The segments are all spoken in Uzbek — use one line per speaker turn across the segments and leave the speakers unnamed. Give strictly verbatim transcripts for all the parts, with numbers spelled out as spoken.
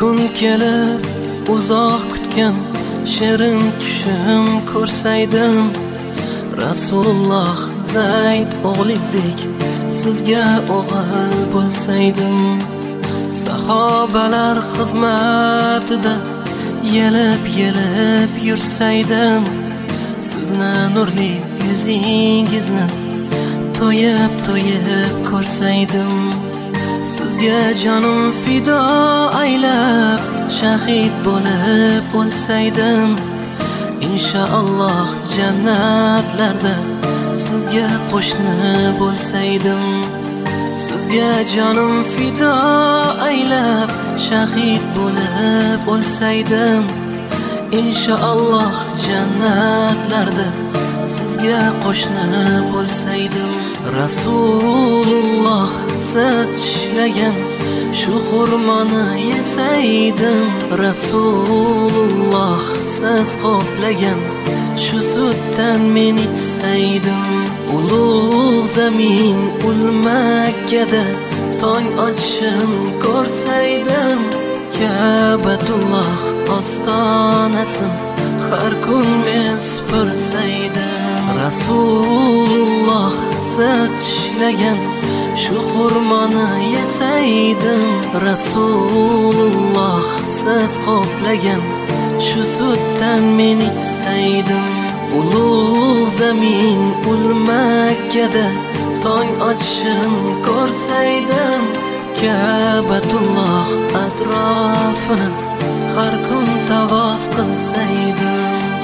kun kelib uzoq kutgan shirin tushim ko'rsaydim. Rasululloh Zayd o'g'lizdek sizga o'g'il bo'lsaydim. Sahobalar xizmatida yelib-yelib yursaydim. Sizni nurli yuzingizni to'yib-to'yib ko'rsaydim. Sizga jonim fido aylab shahid bo'lib o'lsaydim. Inshaalloh jannatlarda sizga qo'shni bo'lsaydim. Sizga jonim fido aylab shahid bo'lib o'lsaydim. Inshaalloh jannatlarda sizga qo'shni bo'lsaydim. Rasululloh siz tishlagan shu xurmoni yesaydim. Rasululloh siz qo'plagan shu sutdan men ichsaydim. Ulug' zamin ul Makkada tong otishim ko'rsaydim. Ka'batulloh ostonasin har kun men supursaydim. Rasululloh siz tishlagan shu xurmoni yesaydim. Rasululloh siz qo'plagan shu sutdan men ichsaydim. Ulug' zamin ul Makkada tong otishim ko'rsaydim. Ka'batulloh atrofini har kun tavof qilsaydim.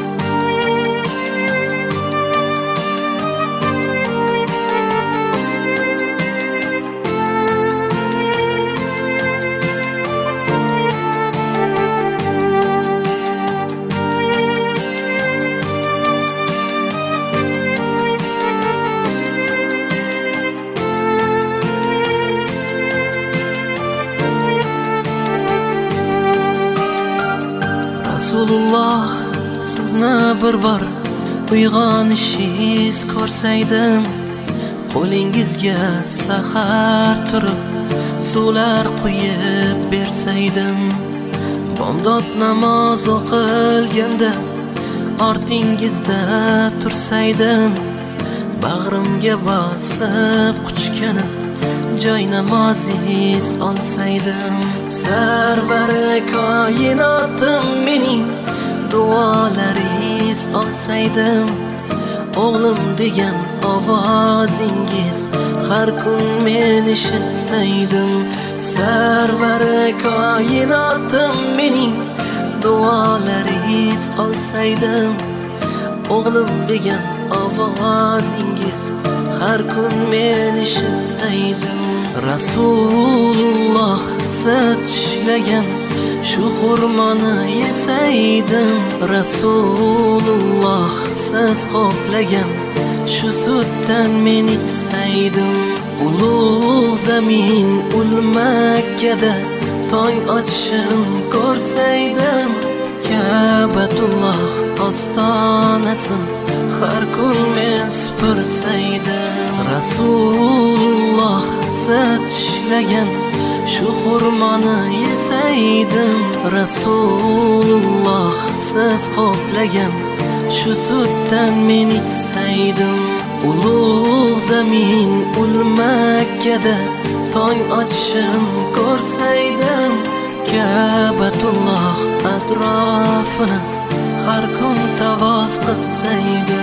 Rasululloh sizni bir bor uyg'onishingiz ko'rsaydim. Qo'lingizga sahar turib suvlar quyib bersaydim. Bomdod namoz o'qilganda ortingizda tursaydim. Bag'rimga bosib quchgani joy namozingiz olsaydim. Sarvari koinotim mening duolaringiz olsaydim. O'g'lim degan ovozingiz har kun men eshitsaydim. Sarvari koinotim mening duolaringiz olsaydim. O'g'lim degan ovozingiz har kun men eshitsaydim. Rasululloh siz tishlagan shu xurmoni yesaydim. Rasululloh siz qo'plagan shu sutdan men ichsaydim. Ulug' zamin ul Makkada tong otishim ko'rsaydim. Ka'batulloh ostonasin har kun men supursaydim. Rasululloh siz tishlagan shu xurmoni yesaydim. Rasululloh siz qo'plagan shu sutdan men ichsaydim. Ulug' zamin ul Makkada tong otishim ko'rsaydim. Ka'batulloh atrofini har kun tavof qilsaydim.